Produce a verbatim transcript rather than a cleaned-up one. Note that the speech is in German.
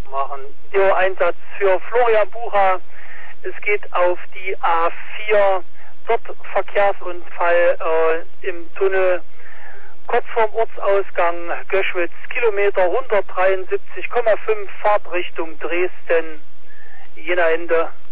machen. Der Einsatz für Florian Bucher. Es geht auf die A vier. Dort Verkehrsunfall äh, im Tunnel. Kurz vorm Ortsausgang Göschwitz, Kilometer hundertdreiundsiebzig Komma fünf, Fahrtrichtung Dresden, Jena Ende.